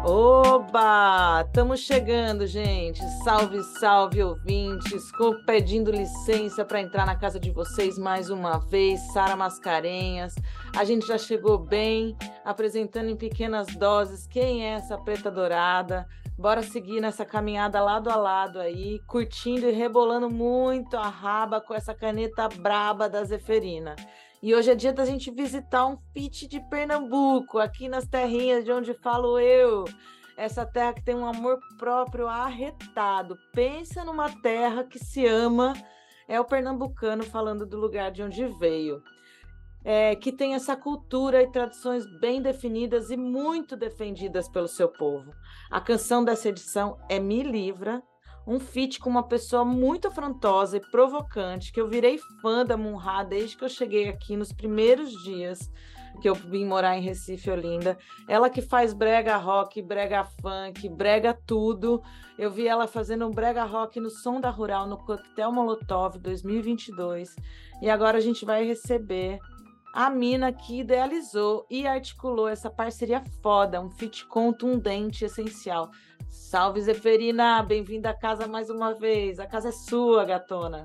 Oba! Estamos chegando, gente. Salve, salve, ouvintes. Pedindo licença para entrar na casa de vocês mais uma vez. Sara Mascarenhas. A gente já chegou bem, apresentando em pequenas doses quem é essa preta dourada. Bora seguir nessa caminhada lado a lado aí, curtindo e rebolando muito a raba com essa caneta braba da Zeferina. E hoje é dia da gente visitar um feat de Pernambuco, aqui nas terrinhas de onde falo eu. Essa terra que tem um amor próprio arretado. Pensa numa terra que se ama, é o pernambucano falando do lugar de onde veio. Que tem essa cultura e tradições bem definidas e muito defendidas pelo seu povo. A canção dessa edição é Me Livra, um feat com uma pessoa muito afrontosa e provocante, que eu virei fã da Munhá desde que eu cheguei aqui nos primeiros dias que eu vim morar em Recife, Olinda. Ela que faz brega rock, brega funk, brega tudo. Eu vi ela fazendo um brega rock no Som da Rural, no Coquetel Molotov 2022. E agora a gente vai receber a mina que idealizou e articulou essa parceria foda, um feat contundente e essencial. Salve, Zeferina! Bem-vinda à casa mais uma vez. A casa é sua, gatona.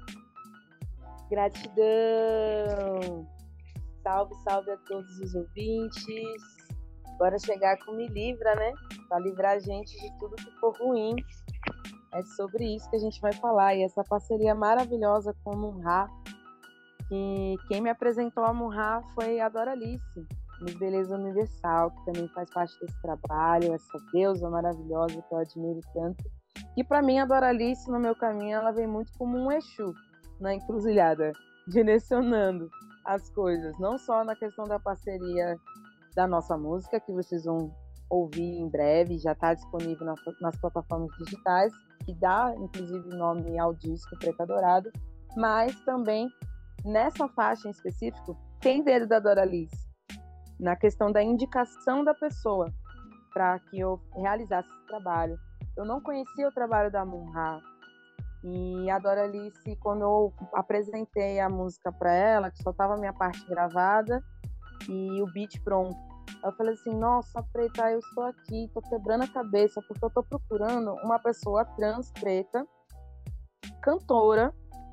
Gratidão! Salve, salve a todos os ouvintes. Bora chegar com Me Livra, né? Para livrar a gente de tudo que for ruim. É sobre isso que a gente vai falar. E essa parceria maravilhosa com a Munhá, que quem me apresentou a Munhá foi a Doralice, Miss Beleza Universal, que também faz parte desse trabalho, essa deusa maravilhosa que eu admiro tanto. E para mim, a Doralice, no meu caminho, ela vem muito como um Exu na encruzilhada, direcionando as coisas, não só na questão da parceria da nossa música, que vocês vão ouvir em breve, já está disponível nas plataformas digitais, que dá, inclusive, nome ao disco Preta Dourada, mas também, nessa faixa em específico, tem dedo da Doralice, na questão da indicação da pessoa para que eu realizasse esse trabalho. Eu não conhecia o trabalho da Munhá, e a Doralice, quando eu apresentei a música para ela, que só estava a minha parte gravada e o beat pronto, eu falei assim, nossa, Preta, eu estou aqui, estou quebrando a cabeça, porque eu estou procurando uma pessoa trans, preta, cantora,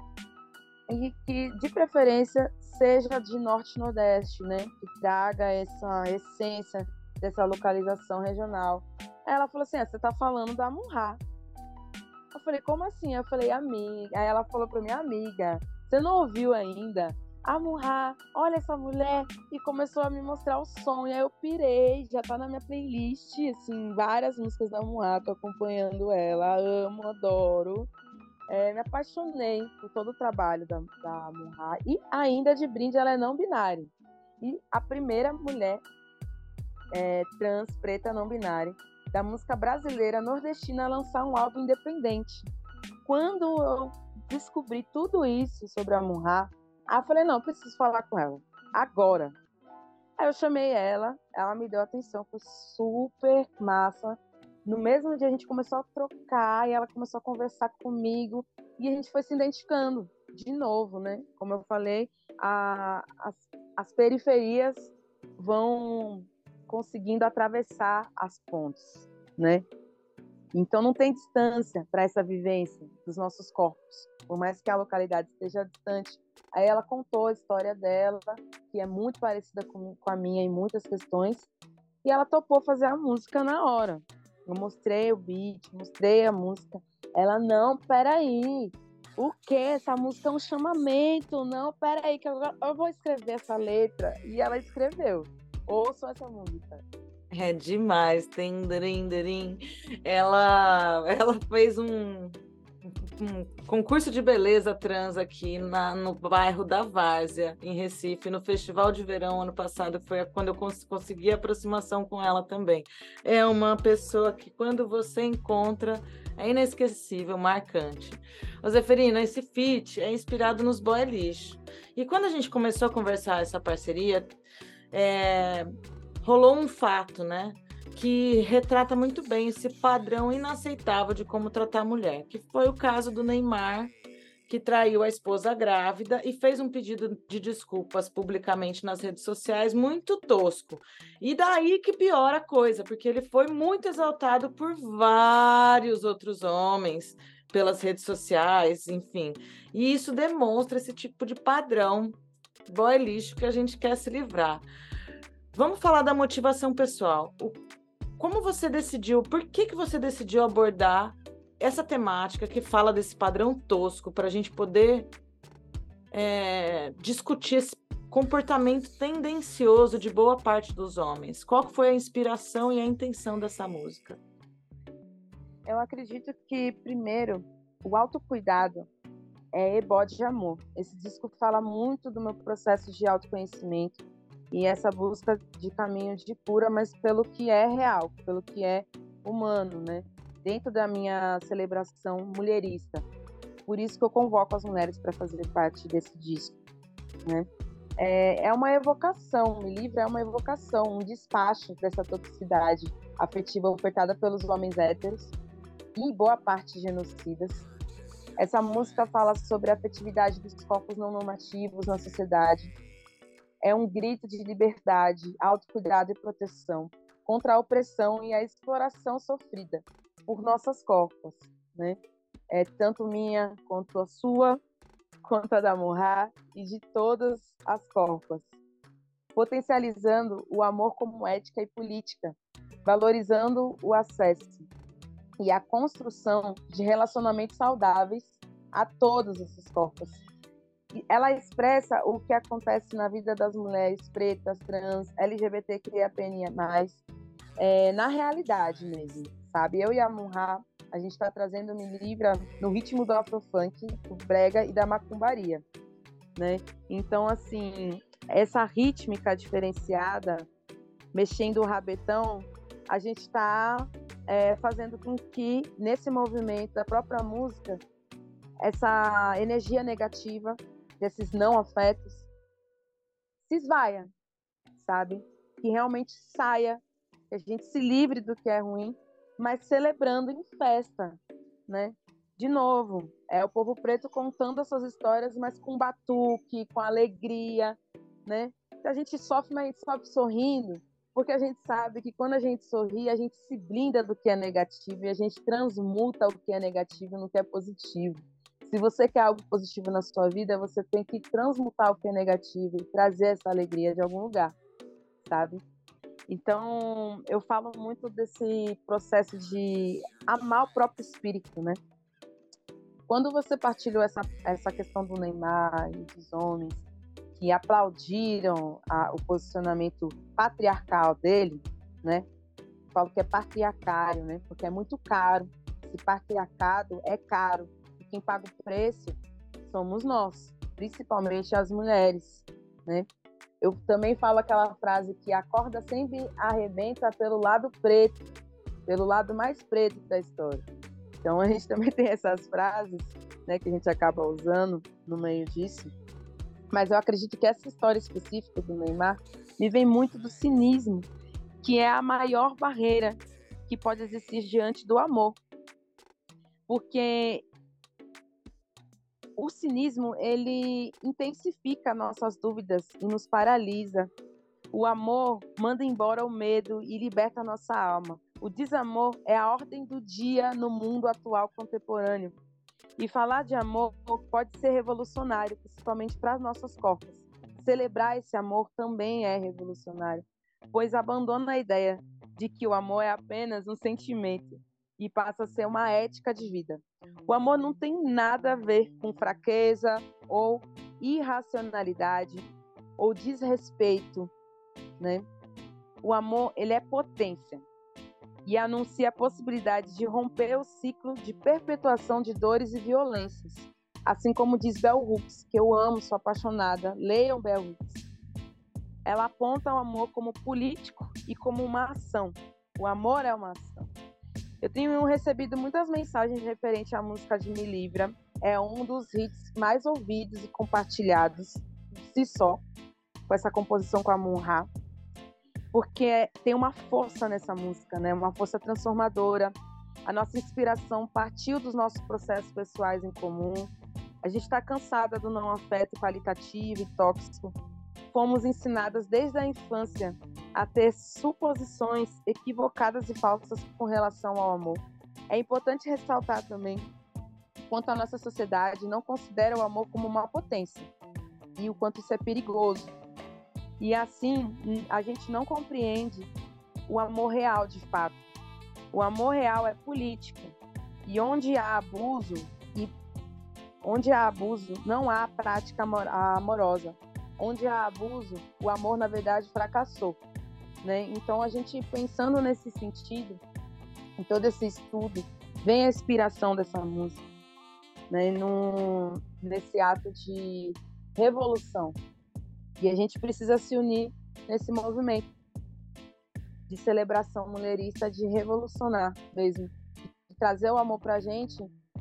e que, de preferência, seja de Norte e Nordeste, né? Que traga essa essência dessa localização regional. Aí ela falou assim, você tá falando da Munhá. Eu falei, como assim? Eu falei, amiga. Aí ela falou pra minha amiga, você não ouviu ainda? A Munhá, olha essa mulher. E começou a me mostrar o som. E aí eu pirei, já tá na minha playlist, assim, várias músicas da Munhá, tô acompanhando ela, amo, adoro. Me apaixonei por todo o trabalho da Munhá. E ainda de brinde, ela é não binária. E a primeira mulher trans, preta, não binária, da música brasileira nordestina a lançar um álbum independente. Quando eu descobri tudo isso sobre a Munhá, eu falei, não, preciso falar com ela, agora. Aí eu chamei ela me deu atenção, foi super massa. No mesmo dia a gente começou a trocar e ela começou a conversar comigo e a gente foi se identificando de novo, né? Como eu falei, as periferias vão conseguindo atravessar as pontes, né? Então não tem distância para essa vivência dos nossos corpos, por mais que a localidade esteja distante. Aí ela contou a história dela, que é muito parecida com a minha em muitas questões, e ela topou fazer a música na hora. Eu mostrei o beat, mostrei a música. Ela, não, peraí, o quê? Essa música é um chamamento. Não, peraí, que eu vou escrever essa letra. E ela escreveu. Ouçam essa música. É demais, tem darim. Ela fez um concurso de beleza trans aqui no bairro da Várzea, em Recife, no Festival de Verão ano passado, foi quando eu consegui aproximação com ela também. É uma pessoa que, quando você encontra, é inesquecível, marcante. Ô Zeferina, esse feat é inspirado nos Boy Lixo. E quando a gente começou a conversar essa parceria, rolou um fato, né? Que retrata muito bem esse padrão inaceitável de como tratar a mulher, que foi o caso do Neymar, que traiu a esposa grávida e fez um pedido de desculpas publicamente nas redes sociais muito tosco. E daí que piora a coisa, porque ele foi muito exaltado por vários outros homens, pelas redes sociais, enfim. E isso demonstra esse tipo de padrão boy lixo que a gente quer se livrar. Vamos falar da motivação pessoal. Como você decidiu, por que você decidiu abordar essa temática que fala desse padrão tosco para a gente poder discutir esse comportamento tendencioso de boa parte dos homens? Qual foi a inspiração e a intenção dessa música? Eu acredito que, primeiro, o autocuidado é ebó de amor. Esse disco fala muito do meu processo de autoconhecimento e essa busca de caminho de cura, mas pelo que é real, pelo que é humano, né? Dentro da minha celebração mulherista. Por isso que eu convoco as mulheres para fazer parte desse disco, né? É uma evocação, Me Livra é uma evocação, um despacho dessa toxicidade afetiva ofertada pelos homens héteros e boa parte genocidas. Essa música fala sobre a afetividade dos corpos não normativos na sociedade. É um grito de liberdade, autocuidado e proteção contra a opressão e a exploração sofrida por nossas corpos, né? Tanto minha quanto a sua, quanto a da Munhá e de todas as corpas. Potencializando o amor como ética e política, valorizando o acesso e a construção de relacionamentos saudáveis a todos esses corpos. Ela expressa o que acontece na vida das mulheres pretas, trans, LGBTQIAPN+, na realidade mesmo, sabe? Eu e a Munhá, a gente está trazendo Me Livra no ritmo do afrofunk, do brega e da macumbaria, né? Então, assim, essa rítmica diferenciada, mexendo o rabetão, a gente está fazendo com que, nesse movimento da própria música, essa energia negativa desses não afetos se esvaia, sabe? Que realmente saia, que a gente se livre do que é ruim, mas celebrando em festa, né? De novo, é o povo preto contando as suas histórias, mas com batuque, com alegria, né? A gente sofre, mas a gente sofre sorrindo, porque a gente sabe que quando a gente sorri, a gente se blinda do que é negativo e a gente transmuta o que é negativo no que é positivo. Se você quer algo positivo na sua vida, você tem que transmutar o que é negativo e trazer essa alegria de algum lugar, sabe? Então, eu falo muito desse processo de amar o próprio espírito, né? Quando você partilhou essa questão do Neymar e dos homens que aplaudiram o posicionamento patriarcal dele, né? Eu falo que é patriarcário, né? Porque é muito caro. Esse patriarcado é caro. E quem paga o preço somos nós, principalmente as mulheres, né? Eu também falo aquela frase que a corda sempre arrebenta pelo lado preto, pelo lado mais preto da história. Então a gente também tem essas frases, né, que a gente acaba usando no meio disso. Mas eu acredito que essa história específica do Neymar me vem muito do cinismo, que é a maior barreira que pode existir diante do amor. Porque o cinismo, ele intensifica nossas dúvidas e nos paralisa. O amor manda embora o medo e liberta a nossa alma. O desamor é a ordem do dia no mundo atual contemporâneo. E falar de amor pode ser revolucionário, principalmente para as nossas corpos. Celebrar esse amor também é revolucionário, pois abandona a ideia de que o amor é apenas um sentimento e passa a ser uma ética de vida. O amor não tem nada a ver com fraqueza ou irracionalidade ou desrespeito, né? O amor, ele é potência e anuncia a possibilidade de romper o ciclo de perpetuação de dores e violências. Assim como diz Bell Hooks, que eu amo, sou apaixonada, leiam Bell Hooks. Ela aponta o amor como político e como uma ação. O amor é uma ação. Eu tenho recebido muitas mensagens referentes à música de Me Livra. É um dos hits mais ouvidos e compartilhados, si só, com essa composição com a Munhá, porque tem uma força nessa música, né? Uma força transformadora. A nossa inspiração partiu dos nossos processos pessoais em comum A gente está cansada do não afeto qualitativo e tóxico. Fomos ensinadas desde a infância a ter suposições equivocadas e falsas com relação ao amor. É importante ressaltar também quanto a nossa sociedade não considera o amor como uma potência e o quanto isso é perigoso. E assim, a gente não compreende o amor real de fato. O amor real é político. E onde há abuso, não há prática amorosa. Onde há abuso, o amor, na verdade, fracassou. Né? Então, a gente pensando nesse sentido, em todo esse estudo, vem a inspiração dessa música, né? Nesse ato de revolução. E a gente precisa se unir nesse movimento de celebração mulherista, de revolucionar mesmo, de trazer o amor para a gente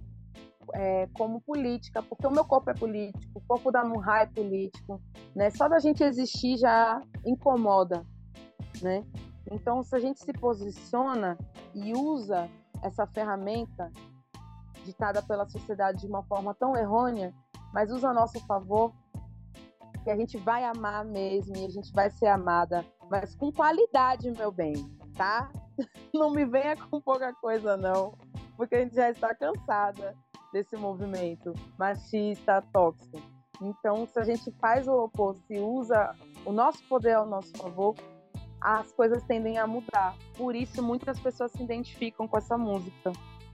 como política, porque o meu corpo é político, o corpo da Munhá é político, né? Só da gente existir já incomoda, né? Então, se a gente se posiciona e usa essa ferramenta ditada pela sociedade de uma forma tão errônea, mas usa a nosso favor, que a gente vai amar mesmo e a gente vai ser amada, mas com qualidade, meu bem, tá? Não me venha com pouca coisa, não, porque a gente já está cansada desse movimento machista, tóxico. Então, se a gente faz o oposto e usa o nosso poder ao nosso favor, as coisas tendem a mudar. Por isso, muitas pessoas se identificam com essa música.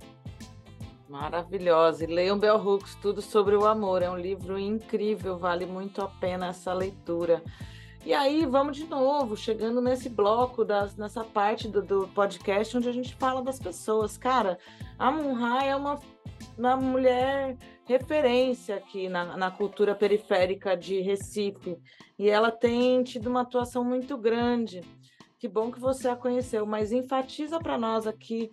Maravilhosa. E leiam Bell Hooks, Tudo sobre o Amor. É um livro incrível, vale muito a pena essa leitura. E aí, vamos de novo, chegando nesse bloco, nessa parte do podcast, onde a gente fala das pessoas. Cara, a Munhá é uma mulher referência aqui na cultura periférica de Recife. E ela tem tido uma atuação muito grande. Que bom que você a conheceu, mas enfatiza para nós aqui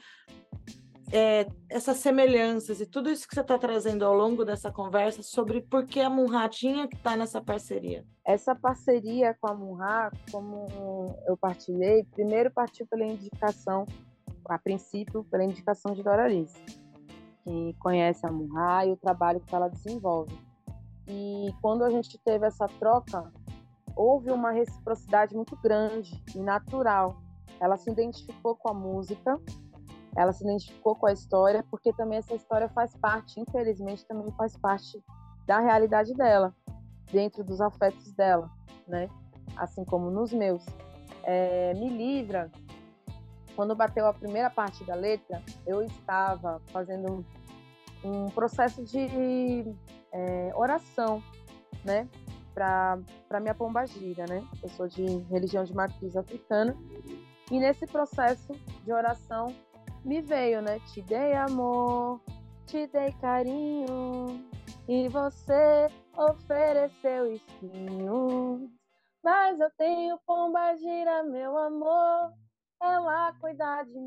essas semelhanças e tudo isso que você está trazendo ao longo dessa conversa sobre por que a Munhá tinha que estar nessa parceria. Essa parceria com a Munhá, como eu partilhei, primeiro partiu pela indicação, a princípio, pela indicação de Doralice, que conhece a Munhá e o trabalho que ela desenvolve. E quando a gente teve essa troca, houve uma reciprocidade muito grande e natural. Ela se identificou com a música, ela se identificou com a história, porque também essa história faz parte, infelizmente, também faz parte da realidade dela, dentro dos afetos dela, né? Assim como nos meus. Me Livra, quando bateu a primeira parte da letra, eu estava fazendo um processo de oração, né? Para minha pombagira, né? Eu sou de religião de matriz africana. E nesse processo de oração, me veio, né? Te dei amor, te dei carinho, e você ofereceu espinhos. Mas eu tenho pombagira, meu amor, ela cuida de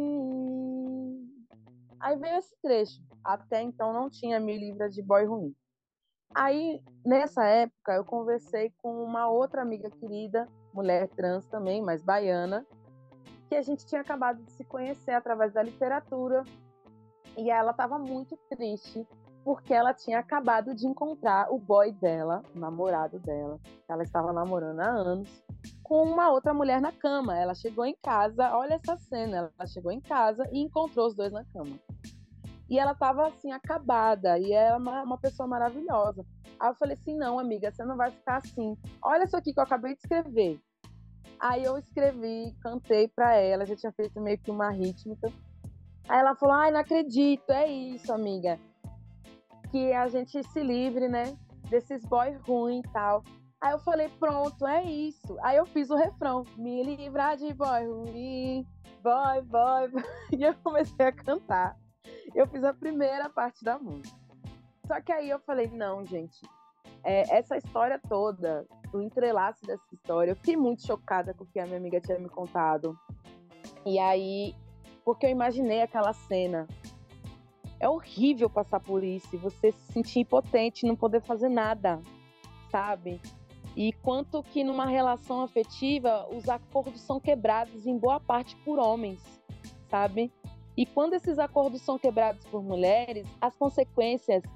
mim. Aí veio esse trecho. Até então não tinha Me Livra de Boy Ruim. Aí, nessa época, eu conversei com uma outra amiga querida, mulher trans também, mas baiana, que a gente tinha acabado de se conhecer através da literatura, e ela estava muito triste porque ela tinha acabado de encontrar o boy dela, o namorado dela, que ela estava namorando há anos, com uma outra mulher na cama. Ela chegou em casa, olha essa cena, ela chegou em casa e encontrou os dois na cama. E ela estava assim, acabada, e era uma pessoa maravilhosa. Aí eu falei assim, não, amiga, você não vai ficar assim. Olha isso aqui que eu acabei de escrever. Aí eu escrevi, cantei pra ela, já tinha feito meio que uma rítmica. Aí ela falou, ai, não acredito, é isso, amiga. Que a gente se livre, né, desses boy ruim e tal. Aí eu falei, pronto, é isso. Aí eu fiz o refrão, me livrar de boy ruim, boy, boy, boy. E eu comecei a cantar. Eu fiz a primeira parte da música. Só que aí eu falei, não, gente, essa história toda, o entrelaço dessa história, eu fiquei muito chocada com o que a minha amiga tinha me contado. E aí, porque eu imaginei aquela cena. É horrível passar por isso e você se sentir impotente, não poder fazer nada, sabe? E quanto que numa relação afetiva, os acordos são quebrados em boa parte por homens, sabe? E quando esses acordos são quebrados por mulheres, as consequências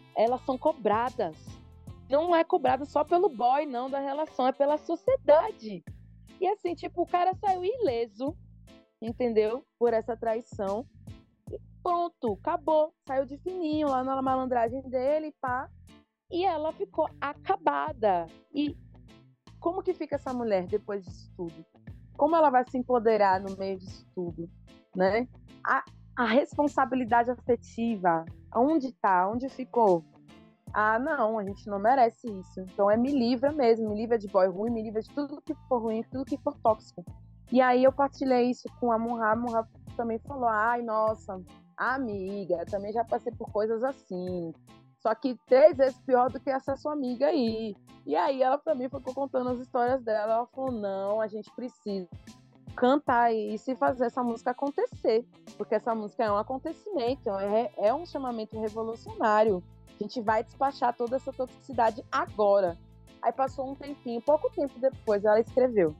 elas são cobradas. Não é cobrada só pelo boy, não, da relação, é pela sociedade. E assim, tipo, o cara saiu ileso, entendeu? Por essa traição. E pronto, acabou. Saiu de fininho lá na malandragem dele, pá. E ela ficou acabada. E como que fica essa mulher depois disso tudo? Como ela vai se empoderar no meio disso tudo, né? A responsabilidade afetiva, onde tá? Onde ficou? Ah, não, a gente não merece isso. Então me livra mesmo, me livra de boy ruim, me livra de tudo que for ruim, tudo que for tóxico. E aí eu partilhei isso com a Munha também falou, ai, nossa, amiga, também já passei por coisas assim. Só que 3 vezes pior do que essa sua amiga aí. E aí ela pra mim ficou contando as histórias dela. Ela falou, não, a gente precisa cantar isso e fazer essa música acontecer. Porque essa música é um acontecimento, é um chamamento revolucionário. A gente vai despachar toda essa toxicidade agora. Aí passou um tempinho, pouco tempo depois, ela escreveu.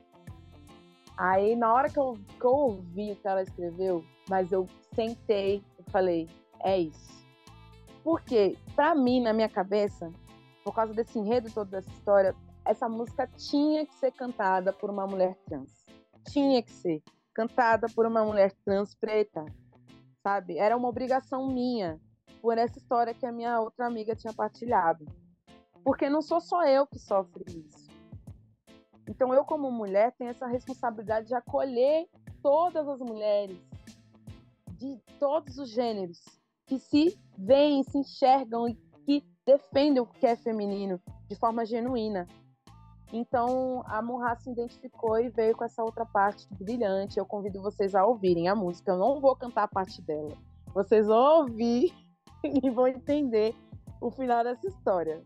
Aí, na hora que eu ouvi o que ela escreveu, mas eu sentei e falei, é isso. Porque, pra mim, na minha cabeça, por causa desse enredo todo dessa história, essa música tinha que ser cantada por uma mulher trans. Tinha que ser cantada por uma mulher trans preta, sabe? Era uma obrigação minha, por essa história que a minha outra amiga tinha partilhado. Porque não sou só eu que sofre isso. Então, eu, como mulher, tenho essa responsabilidade de acolher todas as mulheres, de todos os gêneros, que se veem, se enxergam e que defendem o que é feminino de forma genuína. Então, a Munha se identificou e veio com essa outra parte brilhante. Eu convido vocês a ouvirem a música. Eu não vou cantar a parte dela. Vocês vão ouvir e vão entender o final dessa história.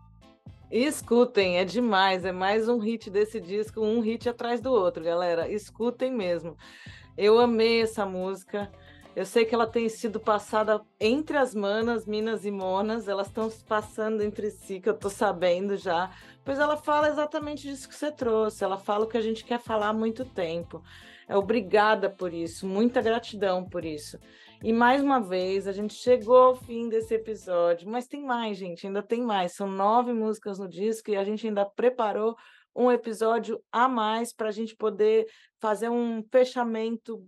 Escutem, é demais, é mais um hit desse disco, um hit atrás do outro, galera. Escutem mesmo. Eu amei essa música. Eu sei que ela tem sido passada entre as manas, minas e monas, elas estão se passando entre si, que eu tô sabendo já, pois ela fala exatamente disso que você trouxe, ela fala o que a gente quer falar há muito tempo. Obrigada por isso, muita gratidão por isso. E mais uma vez, a gente chegou ao fim desse episódio, mas tem mais, gente, ainda tem mais. São 9 músicas no disco e a gente ainda preparou um episódio a mais para a gente poder fazer um fechamento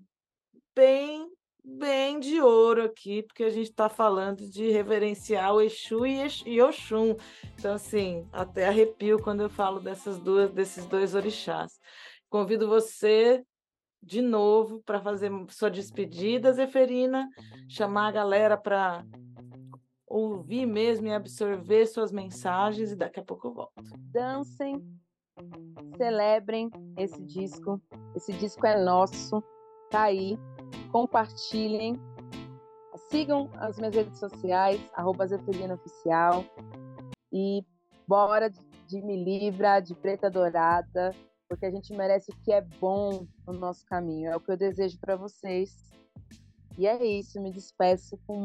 bem de ouro aqui, porque a gente está falando de reverenciar o Exu e Oxum. Então, assim, até arrepio quando eu falo desses dois orixás. Convido você de novo para fazer sua despedida, Zeferina, chamar a galera para ouvir mesmo e absorver suas mensagens, e daqui a pouco eu volto. Dancem, celebrem esse disco. Esse disco é nosso, tá aí. Compartilhem. Sigam as minhas redes sociais, @ZeferinaOficial. E bora de Me Livra, de Preta Dourada, porque a gente merece o que é bom no nosso caminho. É o que eu desejo para vocês. E é isso, me despeço com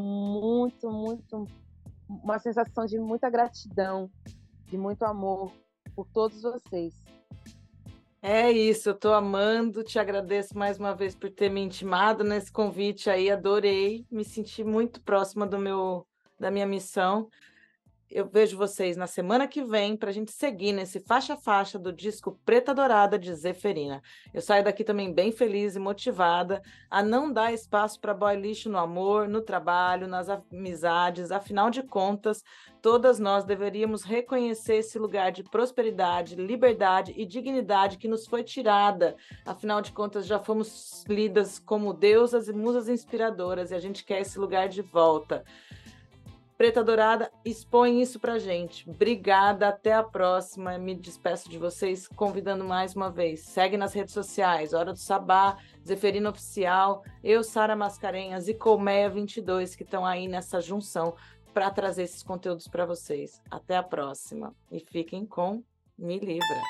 uma sensação de muita gratidão, de muito amor por todos vocês. É isso, eu estou amando, te agradeço mais uma vez por ter me intimado nesse convite aí, adorei, me senti muito próxima da minha missão. Eu vejo vocês na semana que vem para a gente seguir nesse faixa a faixa do disco Preta Dourada de Zeferina. Eu saio daqui também bem feliz e motivada a não dar espaço para boy lixo no amor, no trabalho, nas amizades. Afinal de contas, todas nós deveríamos reconhecer esse lugar de prosperidade, liberdade e dignidade que nos foi tirada. Afinal de contas, já fomos lidas como deusas e musas inspiradoras e a gente quer esse lugar de volta. Preta Dourada expõe isso pra gente. Obrigada, até a próxima. Me despeço de vocês, convidando mais uma vez. Segue nas redes sociais, Hora do Sabá, Zeferina Oficial, eu, Sara Mascarenhas e Colmeia 22, que estão aí nessa junção para trazer esses conteúdos para vocês. Até a próxima. E fiquem com Me Livra.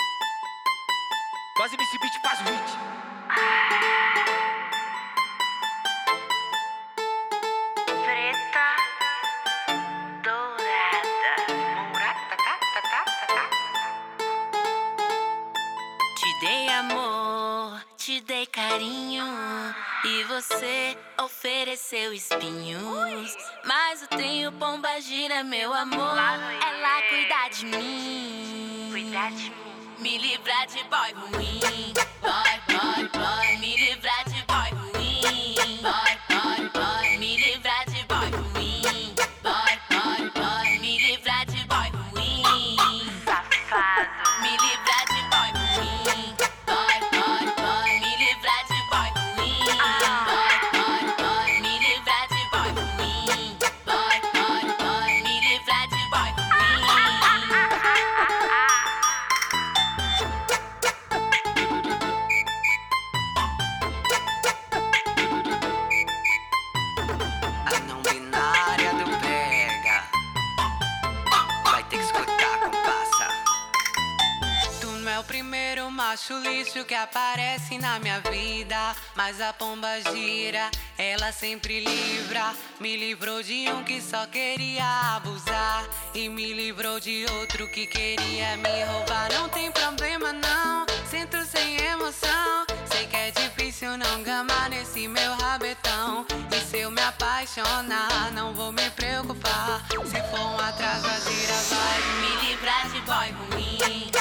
Quase me beat, faz o beat. te dei carinho e você ofereceu espinhos. Mas eu tenho pombagira, meu amor. Ela cuida de mim. Me livrar de boy ruim. Boy, me livrar de boy ruim. Boy, me livrar de boy ruim. Boy, me livrar de boy ruim. Safado. Me livrar de boy ruim. Boy, me livrar de boy ruim. Boy, me livrar de boy ruim. Boy, me livrar de boy ruim. A não binária do brega vai ter que escutar, compassa. Tu não é o primeiro macho lixo que aparece na minha vida, mas a pomba gira, ela sempre livra. Me livrou de um que só queria abusar e me livrou de outro que queria me roubar. Não tem problema não, sinto sem emoção. Sei que é difícil não gamar nesse meu rabetão. E se eu me apaixonar, não vou me preocupar. Se for um atraso, a gira vai Me livrar de boy ruim.